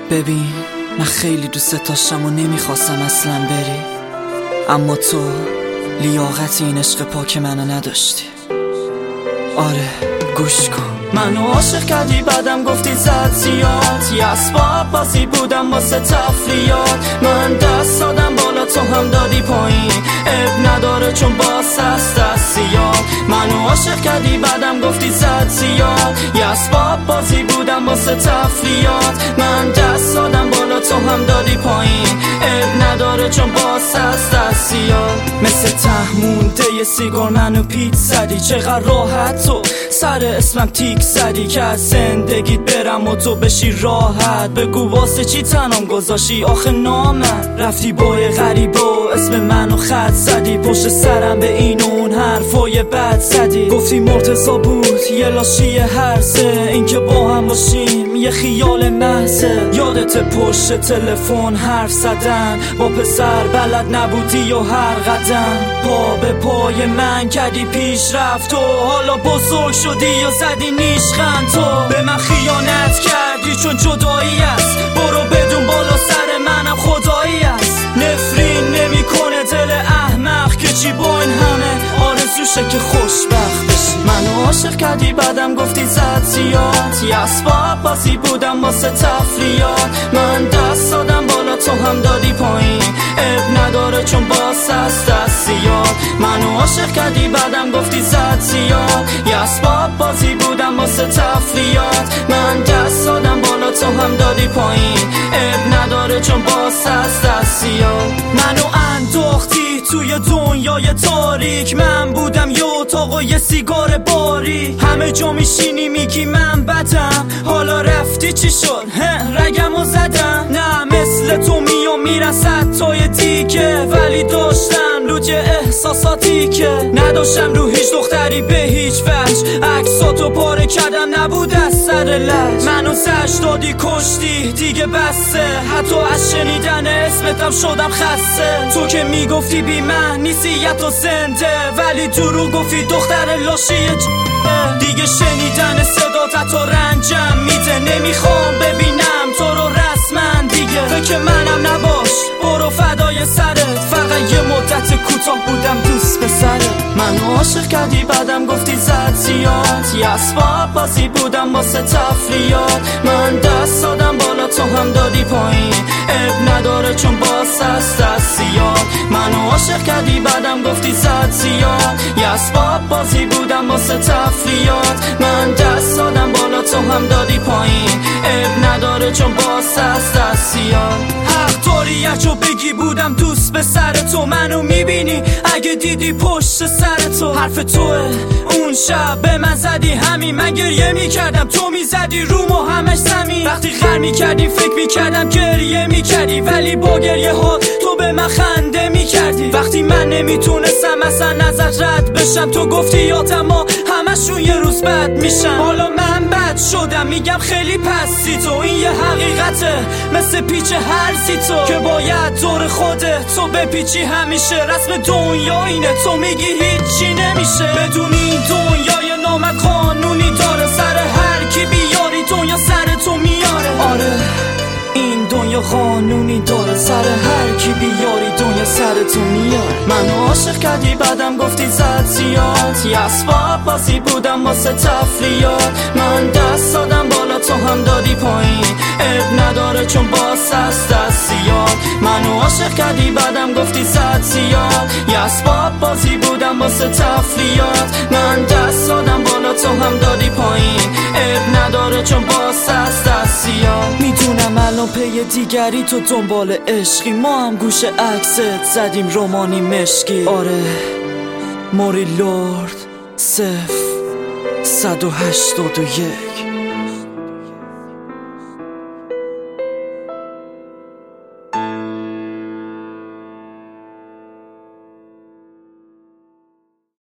ببین من خیلی دوست داشتم و نمیخواستم اصلا بری، اما تو لیاقت این عشق پاک منو نداشتی. آره گوش کن، منو عاشق کردی بعدم گفتی زد زیاد، یه اسباب بازی بودم واسه تفریات. من دست دادم بالا تو هم دادی پایین، عیب نداره چون باز هست دستیات. منو عاشق کردی بعدم گفتی زد زیاد، یه اسباب بازی بودم واسه تفریات. من دست دادم بالا تو هم دادی پایین، عیب نداره چون باز هست دستیات. مثل تهمونده یه سیگار منو پیچ زدی، چقدر راحت تو سر اسمم تیک زدی که از زندگیت برم و تو بشی راحت. بگو واسه چی تنم گذاشی آخه نامم، رفتی با غریبه و اسم منو خط زدی، پشت سرم به این و اون حرفای بد زدی. گفتی مرتضی بود یه لاشی هرزه، این که با هم باشیم یه خیال محضه. یادت پشت تلفن حرف زدن با پسر بلد نبودی و هر قدم پا به پای من کردی پیش رفت و حالا بزرگ شدی و زدی نیشخند. تو به من خیانت کردی چون جدایی است، برو بدون بالا سر منم خدایی است. نفرین نمی کنه دل احمق که چی با این همه آرزوشه که خوشبخت بشی. منو عاشق کردی بعدم گفتی زد زیاد، یه اسباب بازی بودم واسه تفریات. من دست دادم بالا تو هم دادی پایین، عیب نداره چون باز هست دستیات. منو عاشق کردی بعدم گفتی زد زیاد، یه اسباب بازی بودم واسه تفریات. من دست دادم بالا تو هم دادی پایین، عیب نداره چون باز هست دستیات. منو انداختی توی دنیای تاریک، من بودم یه اتاق و یه سیگار باری. همه جا میشینی میگی من بدم، حالا رفتی چی شد رگمو زدم. نه مثل تو میام میرن ستای دیگه، ولی داشتم لوج احساساتی که نداشتم رو هیچ دختری به هیچ وجه. عکساتو پاره کردم نبود از سر لج، منو زج دادی کشتی دیگه بسه، حتی از شنیدن اسمتم شدم خسته. تو که میگفتی بی من نیستی یا تو زنده، ولی دروغ گفتی دختر لاشی دیگه. شنیدن صدات تو رنجم میده، نمیخوام ببینم تو رو رسما دیگه. فکر منم نباش برو فدای سرت، فقط یه مدت کوتاه بودم دوست پسرت. منو عاشق کردی بعدم گفتی زد زیاد، یه اسباب بازی بودم واسه تفریات. من دست دادم بالا تو هم دادی پایین، عیب نداره چون باز هست دستیات. منو عاشق کردی بعدم گفتی زد زیاد، یه اسباب بازی بودم واسه تفریات. من دست دادم بالا تو هم دادی پایین، عیب نداره چون باز هست دستیات. حق داری اجو بگی بودم دوست به سر تو، منو میبینی اگه دیدی پشت سر تو. حرف توه اون شب به من زدی همین، من گریه میکردم تو میزدی رومو همش زمین. وقتی خر میکردی فکر میکردم گریه میکردی، ولی با گریه ها تو به من خنده میکردی. وقتی من نمیتونستم اصلا ازت رد بشم، تو گفتی یادم همشون یه روز بد میشن. حالا من بد شدم میگم خیلی پستی تو، این یه حقیقته مثل پیچ هرزی تو که باید دور خودت تو بپیچی همیشه. رسم دنیا اینه تو میگی هیچی نمیشه، بدون این دنیای نامت قانونی داره، سر هر کی بیاری دنیا سر تو میاره. آره این دنیا قانونی داره، سر هر کی بیاری دنیا سر تو میاره. منو عاشق کردی بعدم گفتی زد زیاد، یه اسباب بازی بودم واسه تفریات. من دست دادم بالا تو هم دادی پایین، عیب نداره چون باز هست دستیات. منو عاشق کردی بعدم گفتی زد زیاد، یه اسباب بازی بودم واسه تفریات. من دست دادم بالا تو هم دادی پایین، عیب نداره چون باز هست دستیات. میدونم الان پی دیگری تو دنبال عشقی، ما هم گوش عکست زدیم رومانی مشکی. آره موری لورد 0 181